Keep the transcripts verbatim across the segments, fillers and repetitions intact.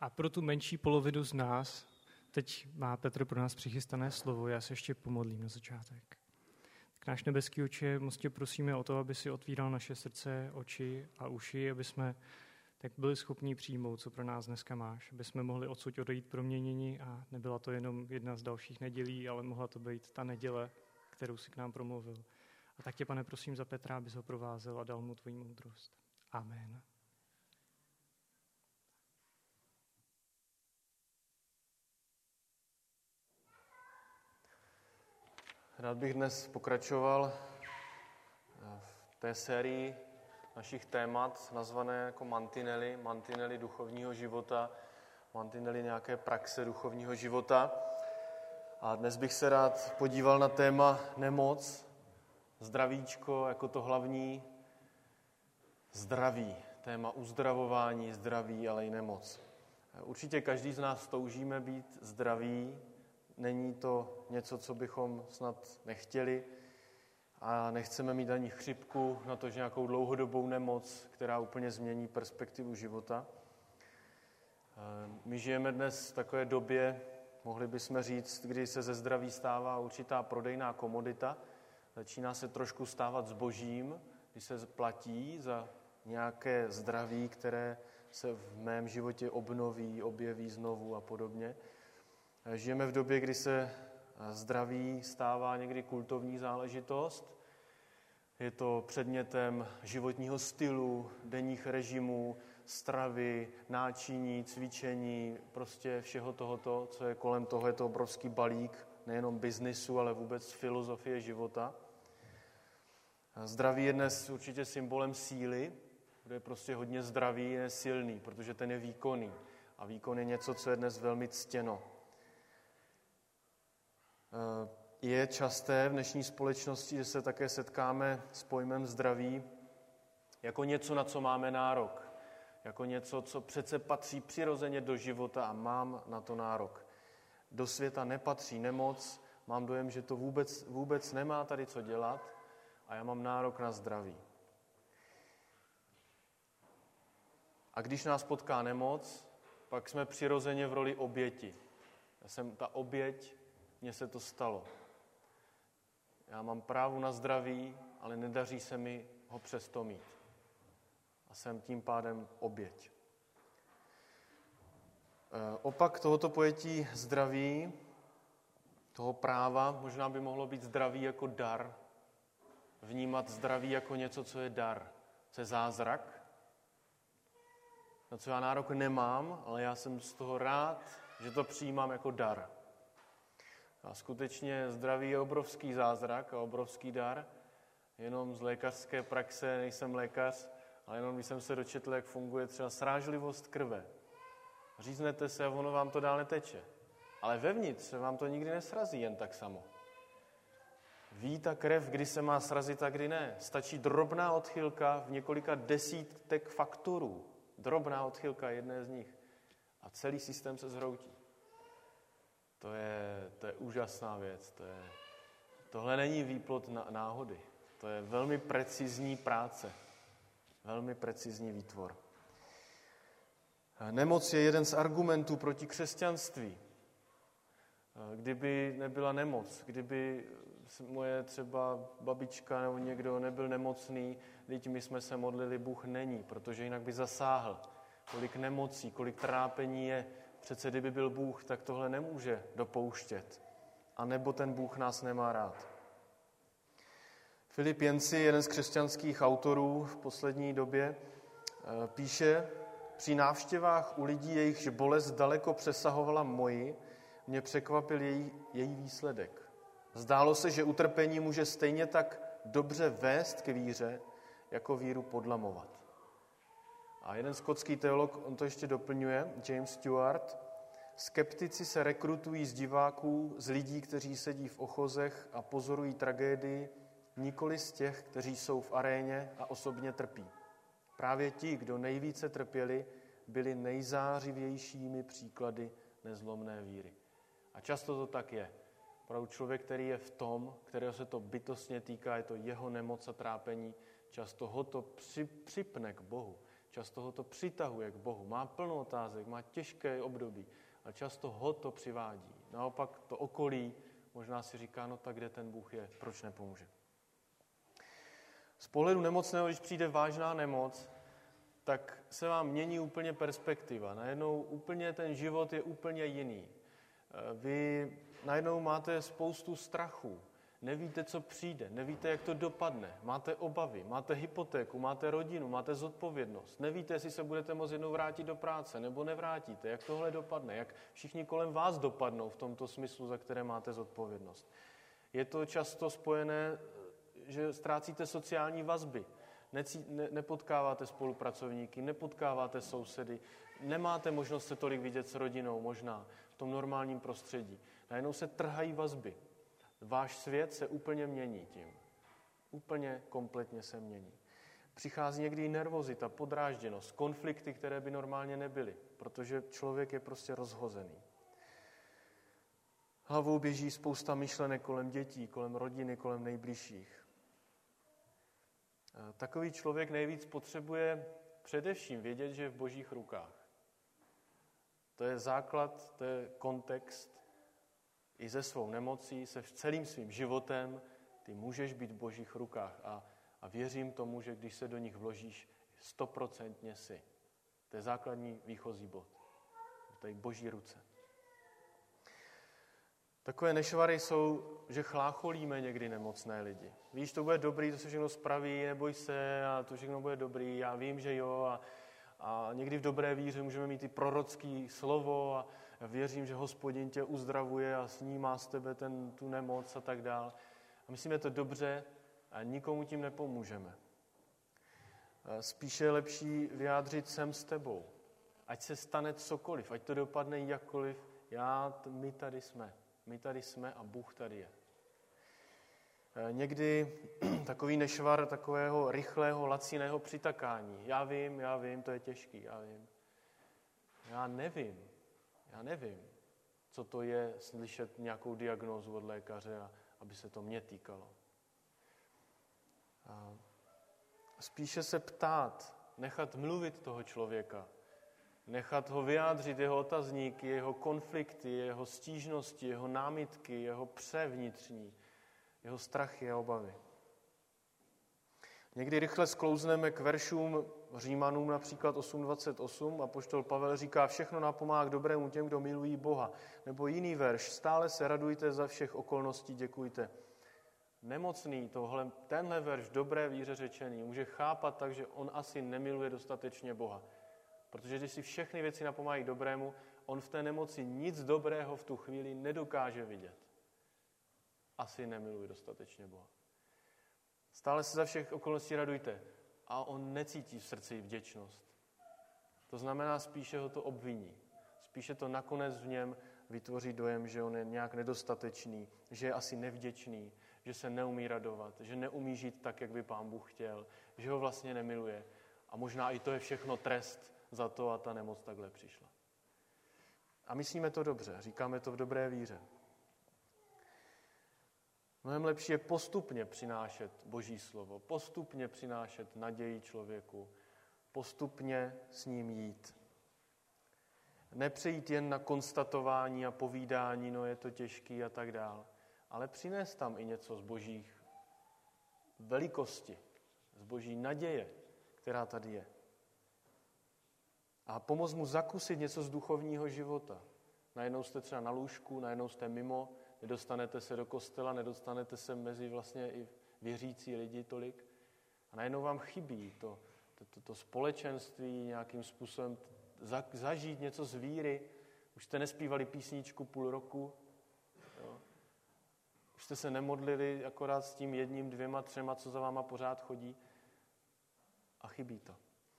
A pro tu menší polovinu z nás teď má Petr pro nás přichystané slovo. Já se ještě pomodlím na začátek. Tak náš nebeský Otče, moc tě prosíme o to, aby si otvíral naše srdce, oči a uši, aby jsme tak byli schopni přijmout, co pro nás dneska máš, aby jsme mohli odsud odejít proměnění a nebyla to jenom jedna z dalších nedělí, ale mohla to být ta neděle, kterou si k nám promluvil. A tak tě, Pane, prosím za Petra, abys ho provázel a dal mu tvoji moudrost. Amen. Rád bych dnes pokračoval v té sérii našich témat, nazvané jako mantinely, mantinely duchovního života, mantinely nějaké praxe duchovního života. A dnes bych se rád podíval na téma nemoc, zdravíčko jako to hlavní, zdraví, téma uzdravování, zdraví, ale i nemoc. Určitě každý z nás toužíme být zdraví, není to něco, co bychom snad nechtěli a nechceme mít ani chřipku, na to, že nějakou dlouhodobou nemoc, která úplně změní perspektivu života. My žijeme dnes v takové době, mohli bychom říct, kdy se ze zdraví stává určitá prodejná komodita, začíná se trošku stávat zbožím, kdy se platí za nějaké zdraví, které se v mém životě obnoví, objeví znovu a podobně. Žijeme v době, kdy se zdraví stává někdy kultovní záležitost. Je to předmětem životního stylu, denních režimů, stravy, náčiní, cvičení, prostě všeho tohoto, co je kolem toho, je to obrovský balík, nejenom biznisu, ale vůbec filozofie života. Zdraví je dnes určitě symbolem síly, kde je prostě hodně zdravý, je silný, protože ten je výkonný. A výkon je něco, co je dnes velmi ctěno. Je časté v dnešní společnosti, že se také setkáme s pojmem zdraví jako něco, na co máme nárok. Jako něco, co přece patří přirozeně do života a mám na to nárok. Do světa nepatří nemoc, mám dojem, že to vůbec, vůbec nemá tady co dělat a já mám nárok na zdraví. A když nás potká nemoc, pak jsme přirozeně v roli oběti. Já jsem ta oběť, mně se to stalo. Já mám právo na zdraví, ale nedaří se mi ho přesto mít. A jsem tím pádem oběť. Opak tohoto pojetí zdraví, toho práva, možná by mohlo být zdraví jako dar. Vnímat zdraví jako něco, co je dar, co je zázrak, na co já nárok nemám, ale já jsem z toho rád, že to přijímám jako dar. A skutečně zdraví je obrovský zázrak a obrovský dar. Jenom z lékařské praxe, nejsem lékař, ale jenom když jsem se dočetl, jak funguje třeba srážlivost krve. Říznete se a ono vám to dál neteče. Ale vevnitř se vám to nikdy nesrazí jen tak samo. Ví ta krev, kdy se má srazit a kdy ne. Stačí drobná odchylka v několika desítek faktorů. Drobná odchylka jedné z nich. A celý systém se zhroutí. To je, to je úžasná věc. To je, tohle není výplod náhody. To je velmi precizní práce. Velmi precizní výtvor. Nemoc je jeden z argumentů proti křesťanství. Kdyby nebyla nemoc, kdyby moje třeba babička nebo někdo nebyl nemocný, teď my jsme se modlili, Bůh není, protože jinak by zasáhl. Kolik nemocí, kolik trápení je. Přece kdyby byl Bůh, tak tohle nemůže dopouštět. A nebo ten Bůh nás nemá rád. Filip Yancey, jeden z křesťanských autorů v poslední době, píše: při návštěvách u lidí, jejichž bolest daleko přesahovala moji, mě překvapil její, její výsledek. Zdálo se, že utrpení může stejně tak dobře vést k víře, jako víru podlamovat. A jeden skotský teolog, on to ještě doplňuje, James Stewart: skeptici se rekrutují z diváků, z lidí, kteří sedí v ochozech a pozorují tragédii, nikoli z těch, kteří jsou v aréně a osobně trpí. Právě ti, kdo nejvíce trpěli, byli nejzářivějšími příklady nezlomné víry. A často to tak je. Opravdu člověk, který je v tom, kterého se to bytostně týká, je to jeho nemoc a trápení, často ho to při, připne k Bohu. Často ho to přitahuje k Bohu. Má plno otázek, má těžké období, ale často ho to přivádí. Naopak to okolí možná si říká, no tak kde ten Bůh je, proč nepomůže. Z pohledu nemocného, když přijde vážná nemoc, tak se vám mění úplně perspektiva. Najednou úplně ten život je úplně jiný. Vy najednou máte spoustu strachu. Nevíte, co přijde, nevíte, jak to dopadne. Máte obavy, máte hypotéku, máte rodinu, máte zodpovědnost. Nevíte, jestli se budete moct jednou vrátit do práce nebo nevrátíte. Jak tohle dopadne, jak všichni kolem vás dopadnou v tomto smyslu, za které máte zodpovědnost. Je to často spojené, že ztrácíte sociální vazby. Necí, ne, nepotkáváte spolupracovníky, nepotkáváte sousedy, nemáte možnost se tolik vidět s rodinou možná v tom normálním prostředí. Najednou se trhají vazby. Váš svět se úplně mění tím. Úplně kompletně se mění. Přichází někdy i nervozita, podrážděnost, konflikty, které by normálně nebyly, protože člověk je prostě rozhozený. Hlavou běží spousta myšlenek kolem dětí, kolem rodiny, kolem nejbližších. Takový člověk nejvíc potřebuje především vědět, že je v Božích rukách. To je základ, to je kontext. I se svou nemocí, se celým svým životem, ty můžeš být v Božích rukách. A, a věřím tomu, že když se do nich vložíš, stoprocentně si. To je základní výchozí bod. To je Boží ruce. Takové nešvary jsou, že chlácholíme někdy nemocné lidi. Víš, to bude dobrý, to se všechno spraví, neboj se, a to všechno bude dobrý, já vím, že jo. A, a někdy v dobré víře můžeme mít i prorocký slovo a věřím, že Hospodin tě uzdravuje a snímá z tebe ten, tu nemoc a tak dál. A myslíme to dobře a nikomu tím nepomůžeme. Spíše je lepší vyjádřit jsem s tebou. Ať se stane cokoliv, ať to dopadne jakkoliv, já, my tady jsme. My tady jsme a Bůh tady je. Někdy takový nešvar takového rychlého, laciného přitakání. Já vím, já vím, to je těžký, já vím. Já nevím, já nevím, co to je slyšet nějakou diagnózu od lékaře, a aby se to mě týkalo. A spíše se ptát, nechat mluvit toho člověka, nechat ho vyjádřit jeho otazníky, jeho konflikty, jeho stížnosti, jeho námitky, jeho pře vnitřní, jeho strachy a obavy. Někdy rychle sklouzneme k veršům Římanům, například osm dvacet osm, a apoštol Pavel říká, všechno napomáhá k dobrému těm, kdo milují Boha. Nebo jiný verš, stále se radujte za všech okolností, děkujte. Nemocný tohle, tenhle verš v dobré víře řečený může chápat tak, že on asi nemiluje dostatečně Boha. Protože když si všechny věci napomáhají k dobrému, on v té nemoci nic dobrého v tu chvíli nedokáže vidět. Asi nemiluje dostatečně Boha. Stále se za všech okolností radujte. A on necítí v srdci vděčnost. To znamená, spíše ho to obviní. Spíše to nakonec v něm vytvoří dojem, že on je nějak nedostatečný, že je asi nevděčný, že se neumí radovat, že neumí žít tak, jak by Pán Bůh chtěl, že ho vlastně nemiluje. A možná i to je všechno trest za to a ta nemoc takhle přišla. A myslíme to dobře, říkáme to v dobré víře. Mnohem lepší je postupně přinášet Boží slovo, postupně přinášet naději člověku, postupně s ním jít. Nepřejít jen na konstatování a povídání, no je to těžký a tak dál, ale přinést tam i něco z Božích velikosti, z Boží naděje, která tady je. A pomoct mu zakusit něco z duchovního života. Najednou jste třeba na lůžku, najednou jste mimo, nedostanete se do kostela, nedostanete se mezi vlastně i věřící lidi tolik. A najednou vám chybí to, to, to, to společenství, nějakým způsobem za, zažít něco z víry. Už jste nespívali písničku půl roku. Jo. Už jste se nemodlili akorát s tím jedním, dvěma, třema, co za váma pořád chodí. A chybí to.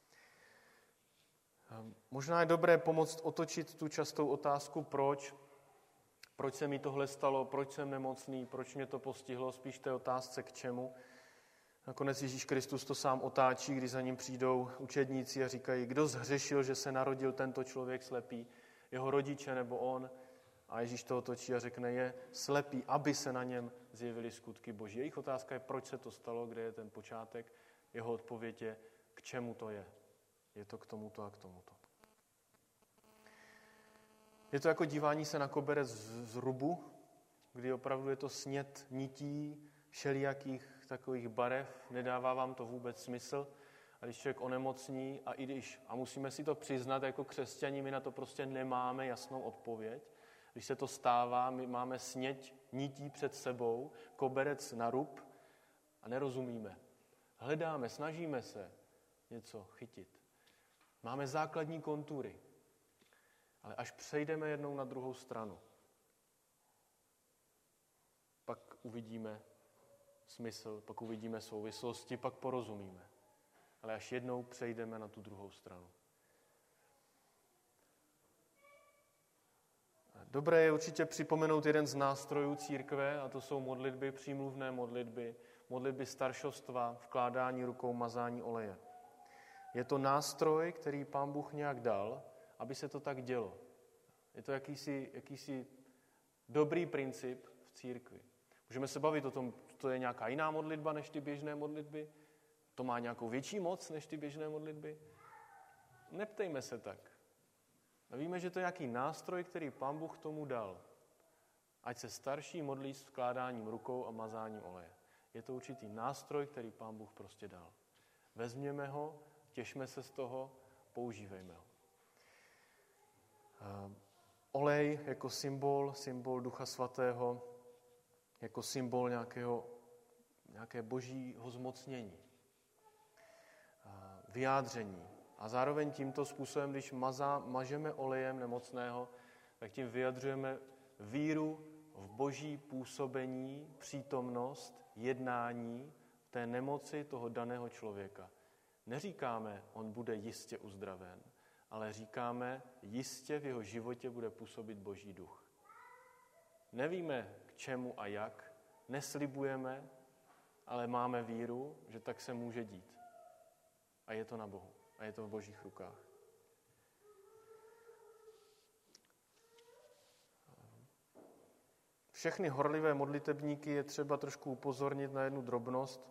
Možná je dobré pomoct otočit tu častou otázku, proč. Proč se mi tohle stalo, proč jsem nemocný, proč mě to postihlo, spíš té otázce k čemu. Nakonec Ježíš Kristus to sám otáčí, když za ním přijdou učedníci a říkají, kdo zhřešil, že se narodil tento člověk slepý, jeho rodiče nebo on. A Ježíš to otočí a řekne, je slepý, aby se na něm zjevily skutky Boží. Jejich otázka je, proč se to stalo, kde je ten počátek. Jeho odpověď je, k čemu to je. Je to k tomuto a k tomuto. Je to jako dívání se na koberec z rubu, kdy opravdu je to snět nití, všelijakých takových barev, nedává vám to vůbec smysl. A když člověk onemocní, a i když, a musíme si to přiznat jako křesťani, my na to prostě nemáme jasnou odpověď. Když se to stává, my máme sněť nití před sebou, koberec na rub a nerozumíme. Hledáme, snažíme se něco chytit. Máme základní kontury. Ale až přejdeme jednou na druhou stranu, pak uvidíme smysl, pak uvidíme souvislosti, pak porozumíme. Ale až jednou přejdeme na tu druhou stranu. Dobré je určitě připomenout jeden z nástrojů církve, a to jsou modlitby, přímluvné modlitby, modlitby staršostva, vkládání rukou, mazání oleje. Je to nástroj, který Pán Bůh nějak dal, aby se to tak dělo. Je to jakýsi, jakýsi dobrý princip v církvi. Můžeme se bavit o tom, to je nějaká jiná modlitba než ty běžné modlitby, to má nějakou větší moc než ty běžné modlitby. Neptejme se tak. A víme, že to je nějaký nástroj, který Pán Bůh tomu dal. Ať se starší modlí s vkládáním rukou a mazáním oleje. Je to určitý nástroj, který Pán Bůh prostě dal. Vezměme ho, těšme se z toho, používejme ho. Olej jako symbol, symbol Ducha Svatého, jako symbol nějakého, nějaké božího zmocnění, vyjádření. A zároveň tímto způsobem, když mazá, mažeme olejem nemocného, tak tím vyjadřujeme víru v boží působení, přítomnost, jednání v té nemoci toho daného člověka. Neříkáme, on bude jistě uzdraven, ale říkáme, jistě v jeho životě bude působit boží duch. Nevíme, k čemu a jak, neslibujeme, ale máme víru, že tak se může dít. A je to na Bohu. A je to v božích rukách. Všechny horlivé modlitebníky je třeba trošku upozornit na jednu drobnost.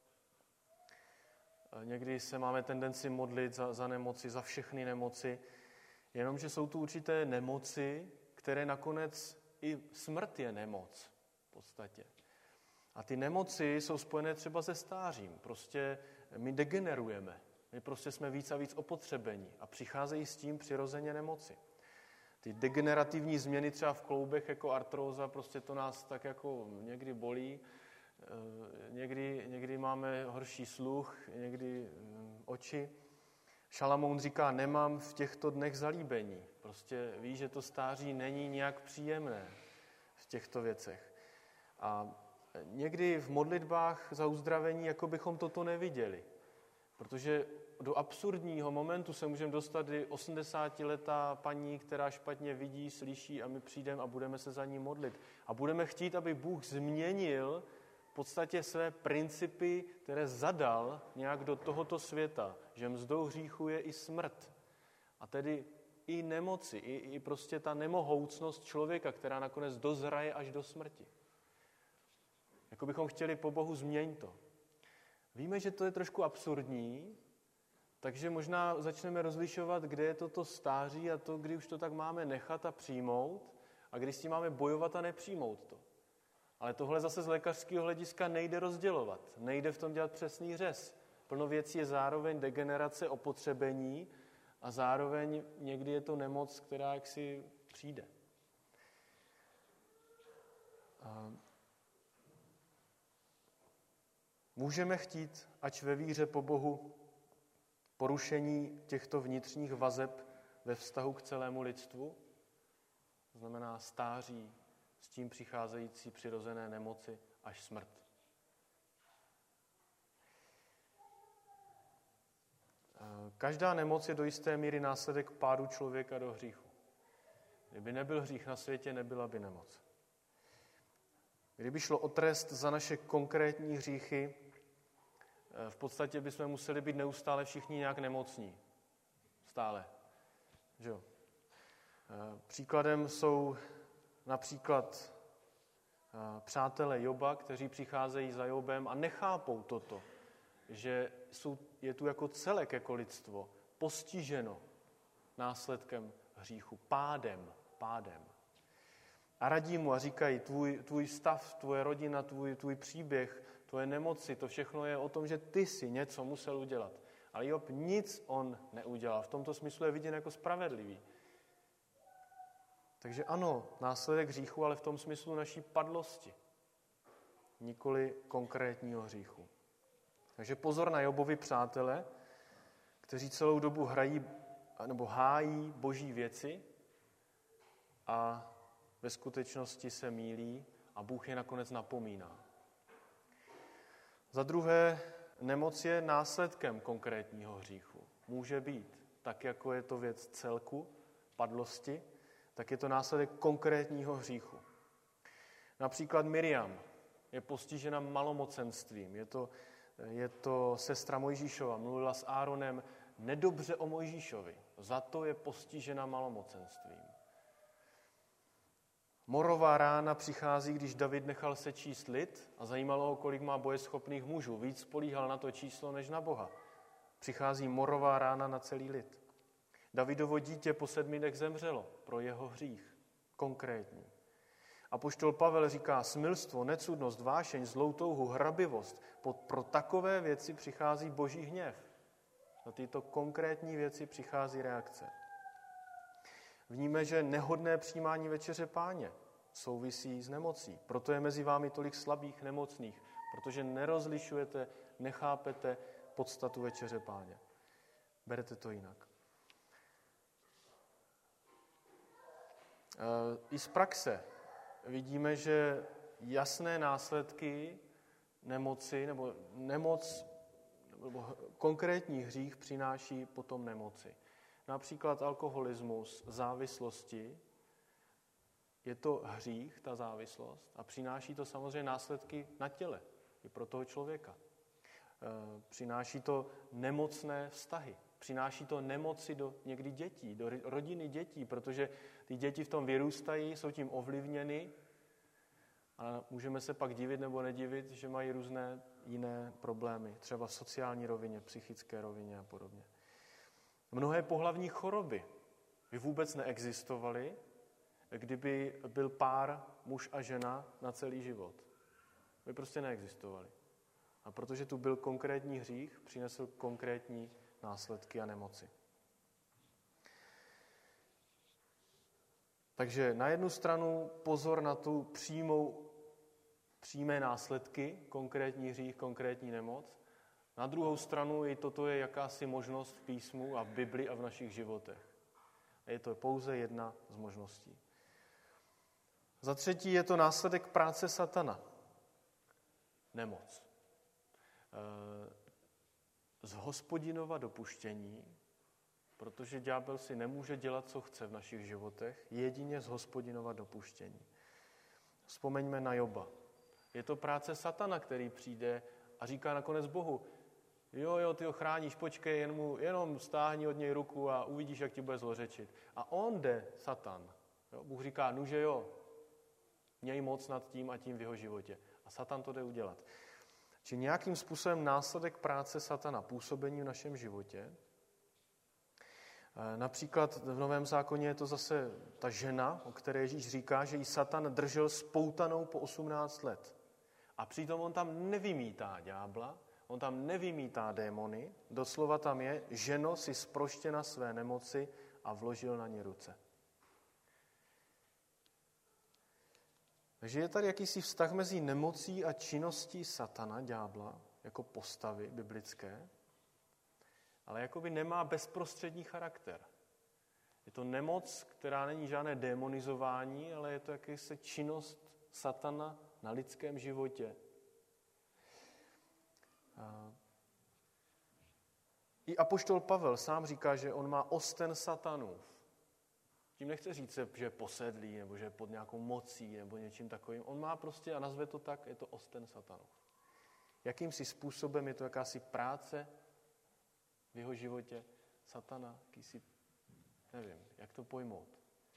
Někdy se máme tendenci modlit za, za nemoci, za všechny nemoci, jenomže jsou tu určité nemoci, které nakonec i smrt je nemoc v podstatě. A ty nemoci jsou spojené třeba se stářím. Prostě my degenerujeme. My prostě jsme víc a víc opotřebení a přicházejí s tím přirozeně nemoci. Ty degenerativní změny třeba v kloubech jako artróza, prostě to nás tak jako někdy bolí, někdy, někdy máme horší sluch, někdy oči. Šalamoun říká, nemám v těchto dnech zalíbení. Prostě ví, že to stáří není nějak příjemné v těchto věcech. A někdy v modlitbách za uzdravení, jako bychom toto neviděli. Protože do absurdního momentu se můžeme dostat, kdy osmdesátiletá paní, která špatně vidí, slyší a my přijdeme a budeme se za ní modlit. A budeme chtít, aby Bůh změnil v podstatě své principy, které zadal nějak do tohoto světa, že mzdou hříchu je i smrt. A tedy i nemoci, i, i prostě ta nemohoucnost člověka, která nakonec dozraje až do smrti. Jako bychom chtěli po Bohu změnit to. Víme, že to je trošku absurdní, takže možná začneme rozlišovat, kde je toto stáří a to, kdy už to tak máme nechat a přijmout a kdy s tím máme bojovat a nepřijmout to. Ale tohle zase z lékařského hlediska nejde rozdělovat, nejde v tom dělat přesný řez. Plno věcí je zároveň degenerace, opotřebení a zároveň někdy je to nemoc, která jaksi přijde. A můžeme chtít, ač ve víře po Bohu, porušení těchto vnitřních vazeb ve vztahu k celému lidstvu, to znamená stáří, s tím přicházející přirozené nemoci až smrt. Každá nemoc je do jisté míry následek pádu člověka do hříchu. Kdyby nebyl hřích na světě, nebyla by nemoc. Kdyby šlo o trest za naše konkrétní hříchy, v podstatě bychom museli být neustále všichni nějak nemocní. Stále. Že jo? Příkladem jsou například přátelé Joba, kteří přicházejí za Jobem a nechápou toto, že jsou, je tu jako celek, jako lidstvo, postiženo následkem hříchu, pádem, pádem. A radí mu a říkají, tvůj, tvůj stav, tvoje rodina, tvůj, tvůj příběh, tvoje nemoci, to všechno je o tom, že ty si něco musel udělat. Ale Job nic on neudělal. V tomto smyslu je viděn jako spravedlivý. Takže ano, následek hříchu, ale v tom smyslu naší padlosti. Nikoli konkrétního hříchu. Takže pozor na Jobovi přátele, kteří celou dobu hrají nebo hájí boží věci a ve skutečnosti se mýlí a Bůh je nakonec napomíná. Za druhé, nemoc je následkem konkrétního hříchu. Může být, tak jako je to věc celku, padlosti, tak je to následek konkrétního hříchu. Například Miriam je postižena malomocenstvím. Je to, je to sestra Mojžíšova, mluvila s Áronem nedobře o Mojžíšovi. Za to je postižena malomocenstvím. Morová rána přichází, když David nechal sečíst lid a zajímalo ho, kolik má bojeschopných mužů. Víc spolíhal na to číslo, než na Boha. Přichází morová rána na celý lid. Davidovo dítě po sedmi dnech zemřelo pro jeho hřích. Konkrétní. Apoštol Pavel říká, smilstvo, necudnost, vášeň, zlou touhu, hrabivost. Pro takové věci přichází boží hněv. Na tyto konkrétní věci přichází reakce. Vníme, že nehodné přijímání večeře Páně souvisí s nemocí. Proto je mezi vámi tolik slabých, nemocných, protože nerozlišujete, nechápete podstatu večeře Páně. Berete to jinak. I z praxe vidíme, že jasné následky nemoci nebo nemoc nebo konkrétní hřích přináší potom nemoci. Například alkoholismus, závislosti, je to hřích, ta závislost, a přináší to samozřejmě následky na těle, i pro toho člověka. Přináší to nemocné vztahy, přináší to nemoci do někdy dětí, do rodiny dětí, protože ty děti v tom vyrůstají, jsou tím ovlivněny a můžeme se pak divit nebo nedivit, že mají různé jiné problémy, třeba v sociální rovině, psychické rovině a podobně. Mnohé pohlavní choroby by vůbec neexistovaly, kdyby byl pár muž a žena na celý život. By prostě neexistovaly. A protože tu byl konkrétní hřích, přinesl konkrétní následky a nemoci. Takže na jednu stranu pozor na tu přímou, přímé následky, konkrétní hřích, konkrétní nemoc. Na druhou stranu i toto je jakási možnost v písmu a v Bibli a v našich životech. A je to pouze jedna z možností. Za třetí je to následek práce satana. Nemoc. Z Hospodinova dopuštění, protože ďábel si nemůže dělat, co chce v našich životech, jedině z Hospodinova dopuštění. Vzpomeňme na Joba. Je to práce satana, který přijde a říká nakonec Bohu, jo, jo, ty ho chráníš, počkej, jen mu, jenom stáhni od něj ruku a uvidíš, jak ti bude zlořečit. A on jde, Satan. Jo, Bůh říká, nuže jo, měj moc nad tím a tím v jeho životě. A Satan to jde udělat. Či nějakým způsobem následek práce satana, působení v našem životě. Například v Novém zákoně je to zase ta žena, o které Ježíš říká, že jí Satan držel spoutanou po osmnáct let. A přitom on tam nevymítá ďábla, on tam nevymítá démony, doslova tam je, ženo si zproštěna své nemoci a vložil na ně ruce. Takže je tady jakýsi vztah mezi nemocí a činností satana, ďábla, jako postavy biblické, ale jakoby nemá bezprostřední charakter. Je to nemoc, která není žádné démonizování, ale je to jakási činnost satana na lidském životě. I apoštol Pavel sám říká, že on má osten satanův. Tím nechce říct, že je posedlý, nebo že je pod nějakou mocí, nebo něčím takovým. On má prostě, a nazve to tak, je to osten satanův. Jakýmsi způsobem je to jakási práce v jeho životě satana, jakýsi, nevím, jak to pojmout.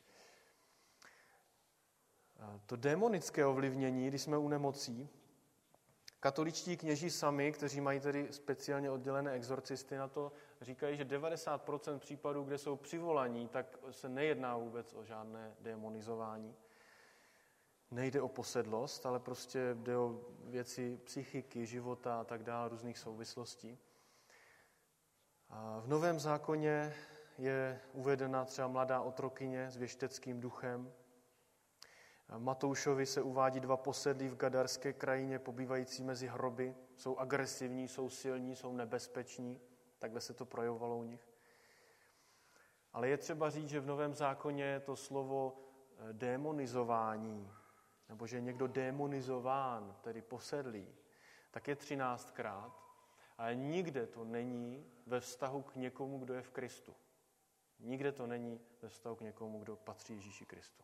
To démonické ovlivnění, když jsme u nemocí, katoličtí kněží sami, kteří mají tedy speciálně oddělené exorcisty na to, říkají, že devadesát procent případů, kde jsou přivolaní, tak se nejedná vůbec o žádné démonizování. Nejde o posedlost, ale prostě jde o věci psychiky, života a tak dále, různých souvislostí. A v Novém zákoně je uvedena třeba mladá otrokyně s věšteckým duchem. V Matoušovi se uvádí dva posedlí v gadarské krajině, pobývající mezi hroby. Jsou agresivní, jsou silní, jsou nebezpeční. Takhle se to projevovalo u nich. Ale je třeba říct, že v Novém zákoně to slovo démonizování, nebo že je někdo démonizován, tedy posedlý, tak je třináctkrát, ale nikde to není ve vztahu k někomu, kdo je v Kristu. Nikde to není ve vztahu k někomu, kdo patří Ježíši Kristu.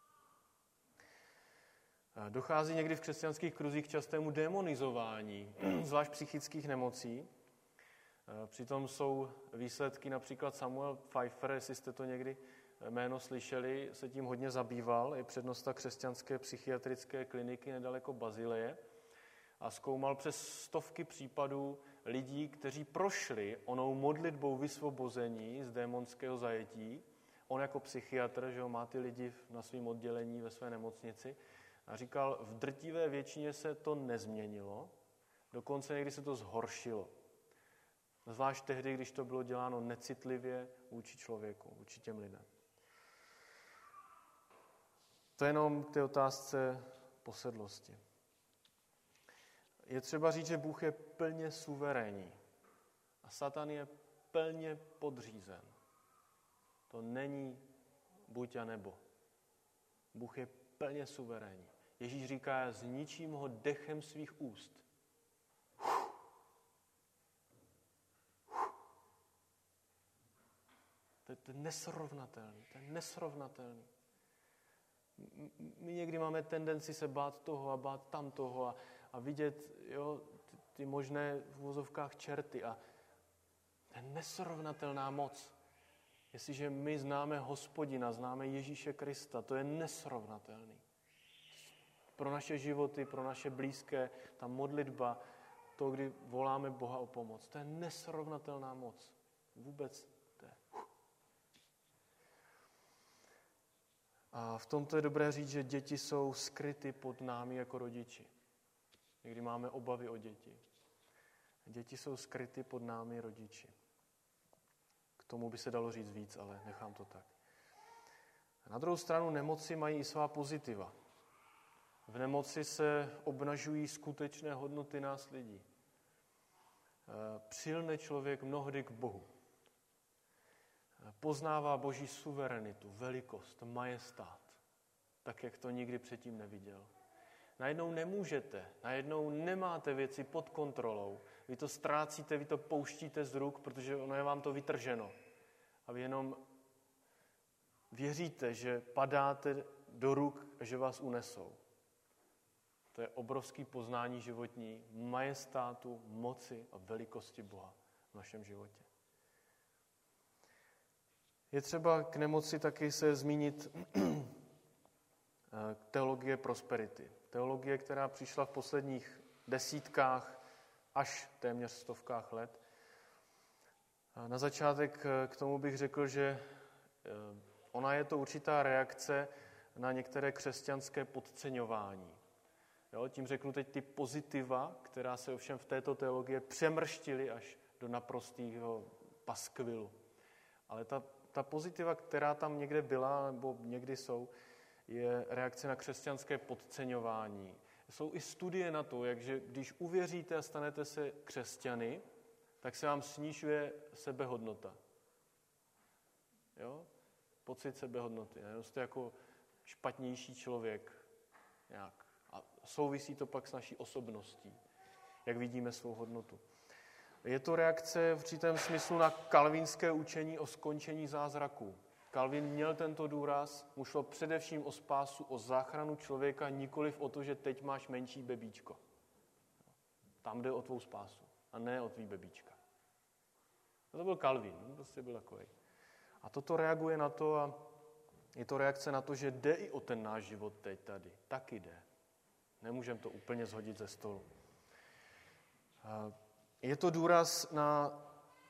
Dochází někdy v křesťanských kruzích k častému démonizování, zvlášť psychických nemocí. Přitom jsou výsledky, například Samuel Pfeiffer, jestli jste to někdy jméno slyšeli, se tím hodně zabýval, je přednosta křesťanské psychiatrické kliniky nedaleko Bazileje a zkoumal přes stovky případů lidí, kteří prošli onou modlitbou vysvobození z démonského zajetí. On jako psychiatr, že ho, má ty lidi na svém oddělení ve své nemocnici, a říkal, v drtivé většině se to nezměnilo, dokonce někdy se to zhoršilo. Zvlášť tehdy, když to bylo děláno necitlivě vůči člověku, vůči těm lidem. To je jenom k té otázce posedlosti. Je třeba říct, že Bůh je plně suverénní a Satan je plně podřízen. To není buď a nebo. Bůh je plně suverénní. Ježíš říká, já zničím ho dechem svých úst. To je, to je nesrovnatelný, to je nesrovnatelný. My někdy máme tendenci se bát toho a bát tam toho a, a vidět jo, ty, ty možné v uvozovkách čerty. A to je nesrovnatelná moc. Jestliže my známe Hospodina, známe Ježíše Krista, to je nesrovnatelný. Pro naše životy, pro naše blízké, ta modlitba, to, kdy voláme Boha o pomoc, to je nesrovnatelná moc. Vůbec to je. A v tomto je dobré říct, že děti jsou skryty pod námi jako rodiči. Někdy máme obavy o děti. Děti jsou skryty pod námi rodiči. K tomu by se dalo říct víc, ale nechám to tak. Na druhou stranu nemoci mají i svá pozitiva. V nemoci se obnažují skutečné hodnoty nás lidí. Přilne člověk mnohdy k Bohu. Poznává Boží suverenitu, velikost, majestát, tak, jak to nikdy předtím neviděl. Najednou nemůžete, najednou nemáte věci pod kontrolou. Vy to ztrácíte, vy to pouštíte z ruk, protože ono je vám to vytrženo. A vy jenom věříte, že padáte do ruk a že vás unesou. To je obrovský poznání životní, majestátu, moci a velikosti Boha v našem životě. Je třeba k nemoci taky se zmínit teologie prosperity. Teologie, která přišla v posledních desítkách až téměř stovkách let. Na začátek k tomu bych řekl, že ona je to určitá reakce na některé křesťanské podceňování. Jo, tím řeknu teď ty pozitiva, která se ovšem v této teologie přemrštily až do naprostého paskvilu. Ale ta, ta pozitiva, která tam někde byla, nebo někdy jsou, je reakce na křesťanské podceňování. Jsou i studie na to, jakže když uvěříte a stanete se křesťany, tak se vám snižuje sebehodnota. Jo? Pocit sebehodnoty. Ne? Jste jako špatnější člověk nějak. A souvisí to pak s naší osobností, jak vidíme svou hodnotu. Je to reakce v určitém smyslu na kalvinské učení o skončení zázraků. Kalvin měl tento důraz, mu šlo především o spásu, o záchranu člověka, nikoliv o to, že teď máš menší bebíčko. Tam jde o tvou spásu a ne o tvý bebíčka. To byl Kalvin, prostě byl takový. A toto reaguje na to a je to reakce na to, že jde i o ten náš život teď tady. Taky jde. Nemůžeme to úplně zhodit ze stolu. Je to důraz na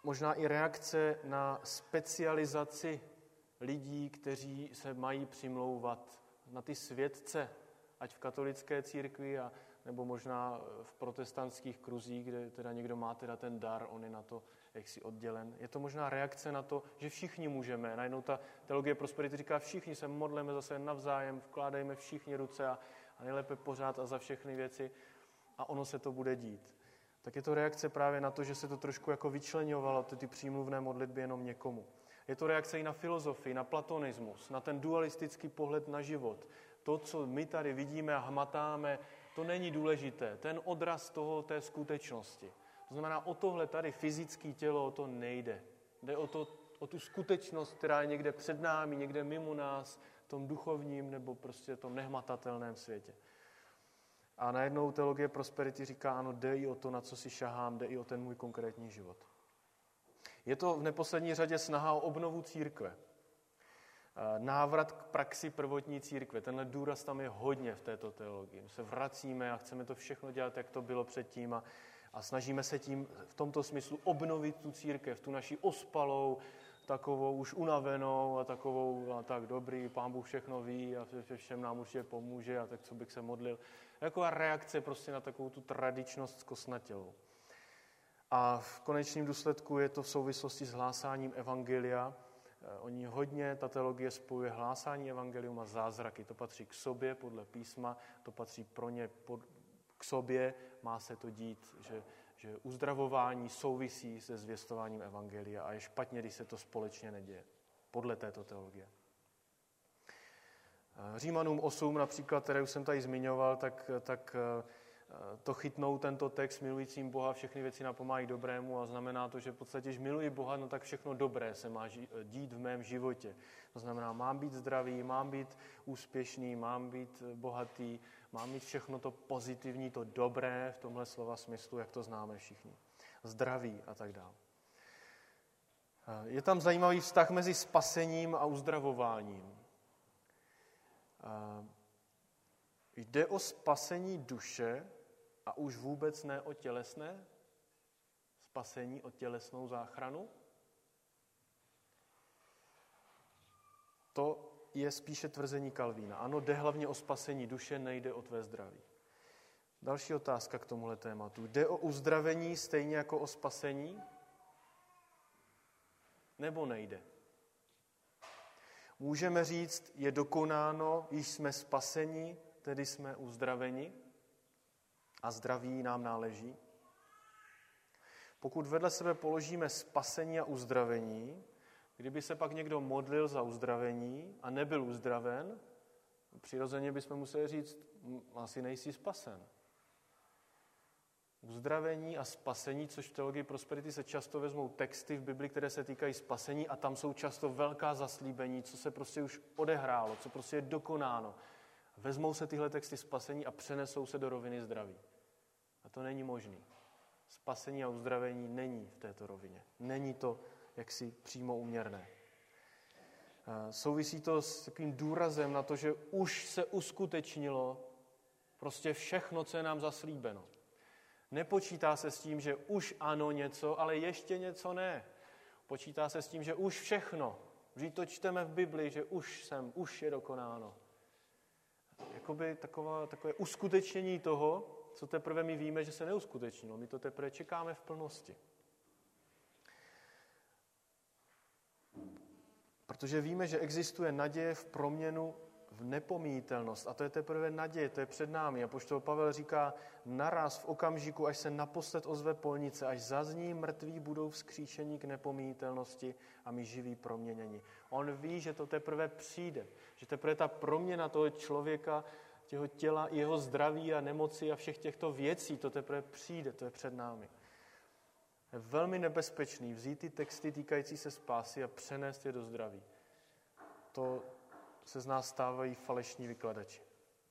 možná i reakce na specializaci lidí, kteří se mají přimlouvat na ty světce, ať v katolické církvi, a, nebo možná v protestantských kruzích, kde teda někdo má teda ten dar, on je na to jaksi oddělen. Je to možná reakce na to, že všichni můžeme. Najednou ta teologie prosperity říká, všichni se modleme zase navzájem, vkládejme všichni ruce a, a nejlépe pořád a za všechny věci a ono se to bude dít. Tak je to reakce právě na to, že se to trošku jako vyčleňovalo, ty, ty přímluvné modlitby jenom někomu. Je to reakce i na filozofii, na platonismus, na ten dualistický pohled na život. To, co my tady vidíme a hmatáme, to není důležité. Ten odraz toho, té skutečnosti. To znamená, o tohle tady fyzické tělo, o to nejde. Jde o, to, o tu skutečnost, která je někde před námi, někde mimo nás, v tom duchovním nebo prostě tom nehmatatelném světě. A najednou teologie prosperity říká, ano, jde i o to, na co si šahám, jde i o ten můj konkrétní život. Je to v neposlední řadě snaha o obnovu církve. Návrat k praxi prvotní církve. Tenhle důraz tam je hodně v této teologii. My se vracíme a chceme to všechno dělat, jak to bylo předtím a, a snažíme se tím v tomto smyslu obnovit tu církev, tu naši ospalou, takovou už unavenou a takovou a tak dobrý, Pán Bůh všechno ví a všem nám určitě pomůže a tak co bych se modlil. Taková reakce prostě na takovou tu tradičnost zkostnatělou. A v konečném důsledku je to v souvislosti s hlásáním evangelia. Oni hodně, ta teologie spojuje hlásání evangelium a zázraky. To patří k sobě podle písma, to patří pro ně pod, k sobě, má se to dít, že, že uzdravování souvisí se zvěstováním evangelia a je špatně, když se to společně neděje. Podle této teologie. Římanům osm například, které už jsem tady zmiňoval, tak, tak to chytnou tento text milujícím Boha, všechny věci napomáhají dobrému a znamená to, že v podstatě, že miluji Boha, no tak všechno dobré se má dít v mém životě. To znamená, mám být zdravý, mám být úspěšný, mám být bohatý, mám mít všechno to pozitivní, to dobré v tomhle slova smyslu, jak to známe všichni. Zdraví a tak dále. Je tam zajímavý vztah mezi spasením a uzdravováním. Jde o spasení duše a už vůbec ne o tělesné spasení, o tělesnou záchranu. To je spíše tvrzení Kalvína. Ano, jde hlavně o spasení duše, nejde o tvé zdraví. Další otázka k tomuhle tématu. Jde o uzdravení stejně jako o spasení? Nebo nejde? Můžeme říct, je dokonáno, již jsme spaseni, tedy jsme uzdraveni a zdraví nám náleží. Pokud vedle sebe položíme spasení a uzdravení, kdyby se pak někdo modlil za uzdravení a nebyl uzdraven, přirozeně bychom museli říct, asi nejsi spasen. Uzdravení a spasení, což v teologii prosperity se často vezmou texty v Bibli, které se týkají spasení a tam jsou často velká zaslíbení, co se prostě už odehrálo, co prostě je dokonáno. Vezmou se tyhle texty spasení a přenesou se do roviny zdraví. A to není možné. Spasení a uzdravení není v této rovině. Není to jaksi přímo úměrné. Souvisí to s takovým důrazem na to, že už se uskutečnilo prostě všechno, co je nám zaslíbeno. Nepočítá se s tím, že už ano něco, ale ještě něco ne. Počítá se s tím, že už všechno. Vždyť to čteme v Bibli, že už jsem, už je dokonáno. Jakoby taková, takové uskutečnění toho, co teprve my víme, že se neuskutečnilo. My to teprve čekáme v plnosti. Protože víme, že existuje naděje v proměnu v nepomíjitelnost. A to je teprve naděje, to je před námi. Apoštol Pavel říká, naraz v okamžiku, až se naposled ozve polnice, až zazní mrtví, budou vzkříšení k nepomíjitelnosti a my živí proměnění. On ví, že to teprve přijde. Že teprve ta proměna toho člověka, těho těla, jeho zdraví a nemoci a všech těchto věcí, to teprve přijde, to je před námi. Je velmi nebezpečný vzít ty texty týkající se spásy a přenést je do zdraví. To se z nás stávají falešní vykladači.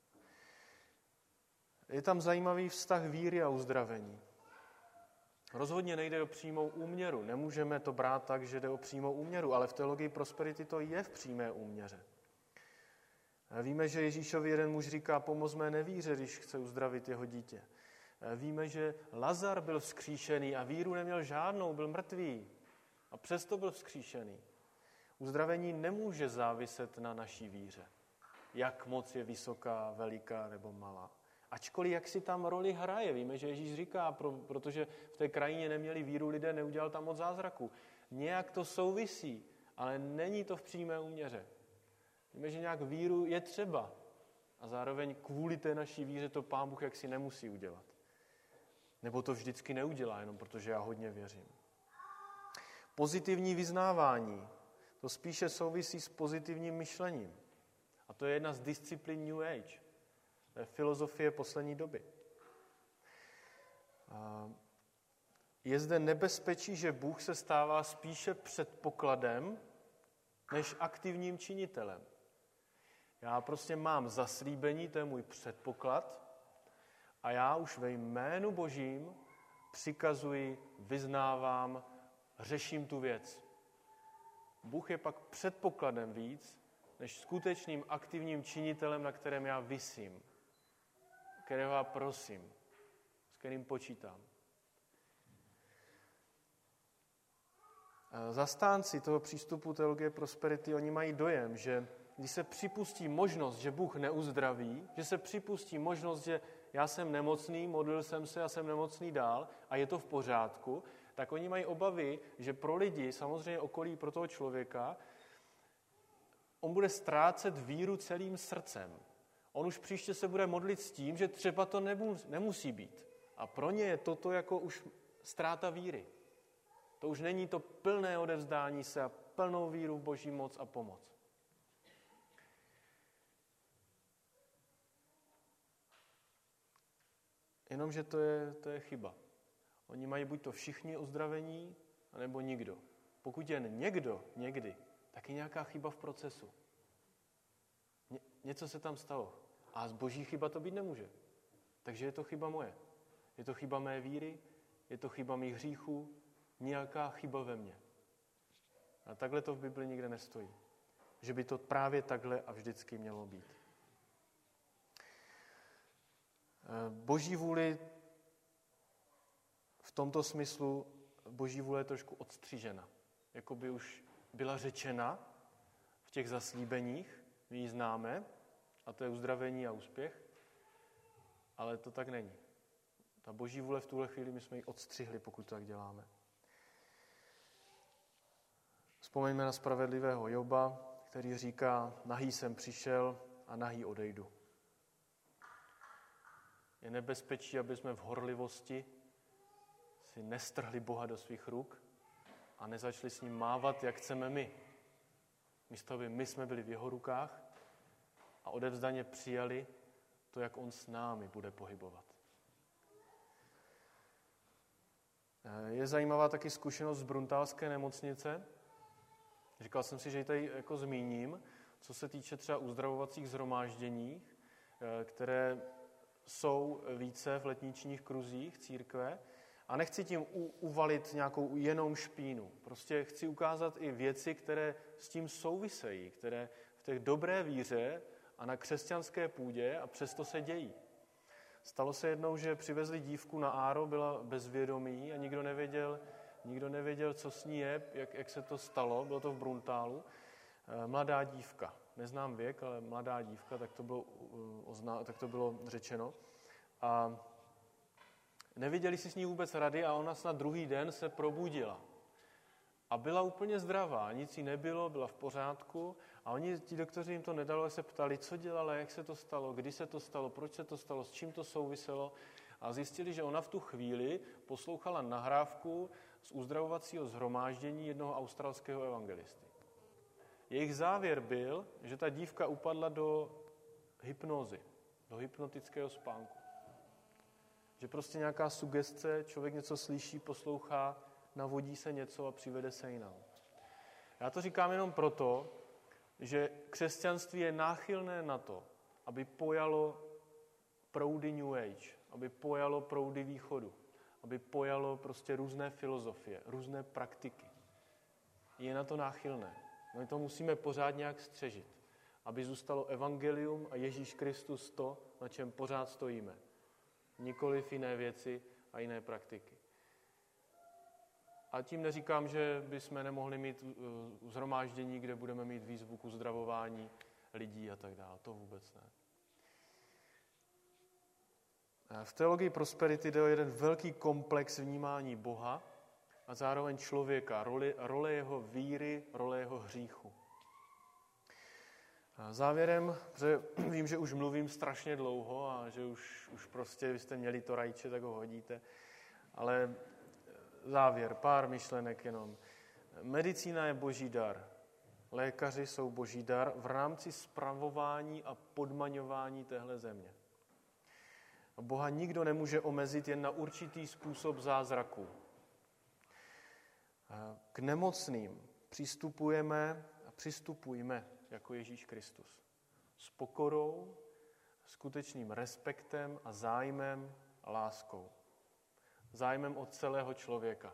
Je tam zajímavý vztah víry a uzdravení. Rozhodně nejde o přímou úměru. Nemůžeme to brát tak, že jde o přímou úměru, ale v teologii prosperity to je v přímé úměře. Víme, že Ježíšovi jeden muž říká, pomoz mé nevíře, když chce uzdravit jeho dítě. Víme, že Lazar byl vzkříšený a víru neměl žádnou, byl mrtvý. A přesto byl vzkříšený. Uzdravení nemůže záviset na naší víře. Jak moc je vysoká, veliká nebo malá. Ačkoliv jak si tam roli hraje. Víme, že Ježíš říká, pro, protože v té krajině neměli víru lidé, neudělal tam moc zázraků. Nějak to souvisí, ale není to v přímé úměře. Víme, že nějak víru je třeba. A zároveň kvůli té naší víře to Pán Bůh jaksi nemusí udělat. Nebo to vždycky neudělá, jenom protože já hodně věřím. Pozitivní vyznávání. To spíše souvisí s pozitivním myšlením. A to je jedna z disciplín New Age. To je filozofie poslední doby. Je zde nebezpečí, že Bůh se stává spíše předpokladem, než aktivním činitelem. Já prostě mám zaslíbení, to je můj předpoklad, a já už ve jménu Božím přikazuji, vyznávám, řeším tu věc. Bůh je pak předpokladem víc, než skutečným aktivním činitelem, na kterém já visím, kterého já prosím, s kterým počítám. Zastánci toho přístupu teologie prosperity, oni mají dojem, že když se připustí možnost, že Bůh neuzdraví, že se připustí možnost, že já jsem nemocný, modlil jsem se a jsem nemocný dál a je to v pořádku, tak oni mají obavy, že pro lidi, samozřejmě okolí pro toho člověka, on bude ztrácet víru celým srdcem. On už příště se bude modlit s tím, že třeba to nemusí být. A pro ně je toto jako už ztráta víry. To už není to plné odevzdání se a plnou víru v Boží moc a pomoc. Jenomže to je, to je chyba. Oni mají buď to všichni uzdravení, anebo nikdo. Pokud jen někdo někdy, tak je nějaká chyba v procesu. Ně, něco se tam stalo. A z Boží chyba to být nemůže. Takže je to chyba moje. Je to chyba mé víry, je to chyba mých hříchů, nějaká chyba ve mně. A takhle to v Bibli nikde nestojí. Že by to právě takhle a vždycky mělo být. Boží vůli v tomto smyslu, Boží vůle je trošku odstřižena. Jakoby už byla řečena v těch zaslíbeních, my ji známe, a to je uzdravení a úspěch, ale to tak není. Ta Boží vůle v tuhle chvíli my jsme ji odstřihli, pokud to tak děláme. Vzpomeňme na spravedlivého Joba, který říká, nahý jsem přišel a nahý odejdu. Je nebezpečí, aby jsme v horlivosti si nestrhli Boha do svých ruk a nezačali s ním mávat, jak chceme my. Místo, aby my jsme byli v jeho rukách a odevzdaně přijali to, jak on s námi bude pohybovat. Je zajímavá taky zkušenost z Bruntálské nemocnice. Říkal jsem si, že ji tady jako zmíním, co se týče třeba uzdravovacích shromáždění, které jsou více v letničních kruzích církve. A nechci tím uvalit nějakou jenom špínu. Prostě chci ukázat i věci, které s tím souvisejí, které v té dobré víře a na křesťanské půdě a přesto se dějí. Stalo se jednou, že přivezli dívku na áro, byla bezvědomí a nikdo nevěděl, nikdo nevěděl, co s ní je, jak, jak se to stalo. Bylo to v Bruntálu. Mladá dívka. Neznám věk, ale mladá dívka, tak to bylo, tak to bylo řečeno. A neviděli si s ní vůbec rady a ona snad druhý den se probudila. A byla úplně zdravá, nic jí nebylo, byla v pořádku. A oni, ti doktoři jim to nedalo, se ptali, co dělala, jak se to stalo, kdy se to stalo, proč se to stalo, s čím to souviselo. A zjistili, že ona v tu chvíli poslouchala nahrávku z uzdravovacího shromáždění jednoho australského evangelisty. Jejich závěr byl, že ta dívka upadla do hypnózy, do hypnotického spánku. Že prostě nějaká sugestce, člověk něco slyší, poslouchá, navodí se něco a přivede se jinam. Já to říkám jenom proto, že křesťanství je náchylné na to, aby pojalo proudy New Age, aby pojalo proudy východu, aby pojalo prostě různé filozofie, různé praktiky. Je na to náchylné. My to musíme pořád nějak střežit, aby zůstalo evangelium a Ježíš Kristus to, na čem pořád stojíme. Nikoliv jiné věci a jiné praktiky. A tím neříkám, že bychom nemohli mít shromáždění, kde budeme mít výzvu k uzdravování lidí a tak dále. To vůbec ne. V teologii prosperity jde o jeden velký komplex vnímání Boha a zároveň člověka, roli, role jeho víry, role jeho hříchu. A závěrem, protože vím, že už mluvím strašně dlouho a že už, už prostě vy jste měli to rajče, tak ho hodíte, ale závěr, pár myšlenek jenom. Medicína je boží dar. Lékaři jsou boží dar v rámci spravování a podmaňování téhle země. Boha nikdo nemůže omezit jen na určitý způsob zázraků. K nemocným přistupujeme a přistupujme jako Ježíš Kristus. S pokorou, skutečným respektem a zájmem a láskou. Zájmem od celého člověka.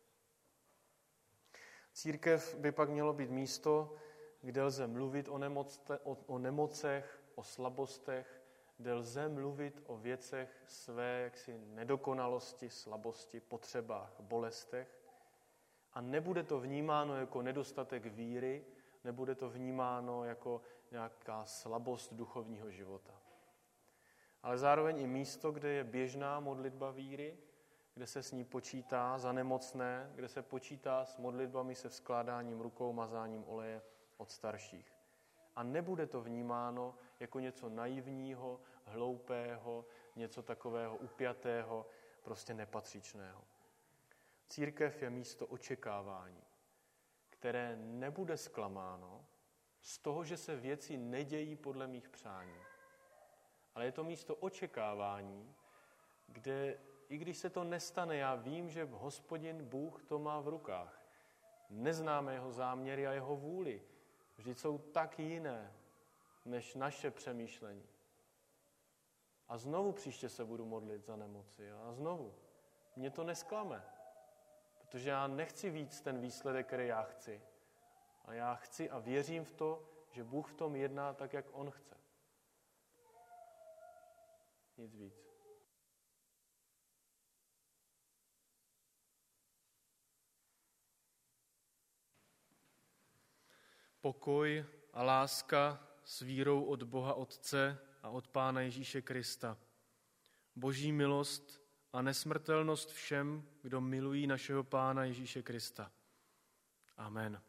Církev by pak mělo být místo, kde lze mluvit o, nemoce, o, o nemocech, o slabostech, kde lze mluvit o věcech své jaksi nedokonalosti, slabosti, potřebách, bolestech. A nebude to vnímáno jako nedostatek víry, nebude to vnímáno jako nějaká slabost duchovního života. Ale zároveň i místo, kde je běžná modlitba víry, kde se s ní počítá za nemocné, kde se počítá s modlitbami se vzkládáním rukou, mazáním oleje od starších. A nebude to vnímáno jako něco naivního, hloupého, něco takového upjatého, prostě nepatřičného. Církev je místo očekávání, které nebude zklamáno z toho, že se věci nedějí podle mých přání. Ale je to místo očekávání, kde i když se to nestane, já vím, že Hospodin Bůh to má v rukách. Neznáme jeho záměry a jeho vůli. Vždyť jsou tak jiné, než naše přemýšlení. A znovu příště se budu modlit za nemoci. A znovu. Mě to nesklame. Protože já nechci víc ten výsledek, který já chci. A já chci a věřím v to, že Bůh v tom jedná tak, jak on chce. Nic víc. Pokoj a láska s vírou od Boha Otce a od Pána Ježíše Krista. Boží milost a nesmrtelnost všem, kdo milují našeho Pána Ježíše Krista. Amen.